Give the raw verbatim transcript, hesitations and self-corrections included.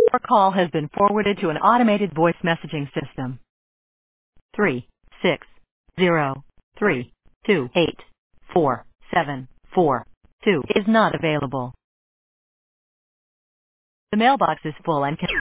Your call has been forwarded to an automated voice messaging system. Three six zero three two eight four seven four two is not available. The mailbox is full and can